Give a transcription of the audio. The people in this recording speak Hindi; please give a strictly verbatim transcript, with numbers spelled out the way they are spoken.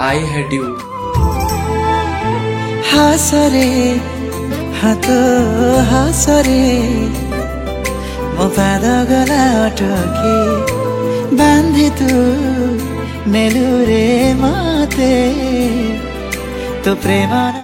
I had you. हासरे हातो हासरे म पाद गला अटके बांधे तू नेलुरे माते तो प्रेमा